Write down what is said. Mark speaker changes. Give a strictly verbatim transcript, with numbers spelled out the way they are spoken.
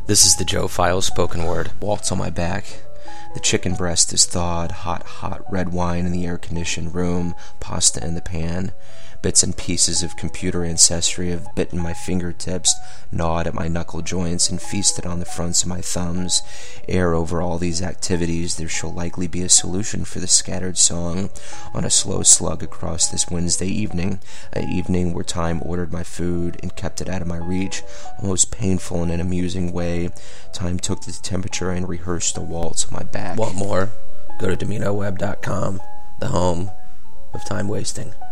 Speaker 1: This is the Joe Files spoken word.
Speaker 2: Waltz on my back. The chicken breast is thawed, hot, hot red wine in the air-conditioned room, pasta in the pan. Bits and pieces of computer ancestry have bitten my fingertips, gnawed at my knuckle joints, and feasted on the fronts of my thumbs. Ere over all these activities, there shall likely be a solution for the scattered song on a slow slug across this Wednesday evening, an evening where time ordered my food and kept it out of my reach, almost painful in an amusing way. Time took the temperature and rehearsed a waltz on my back.
Speaker 1: Want more? Go to Domino Web dot com, the home of time wasting.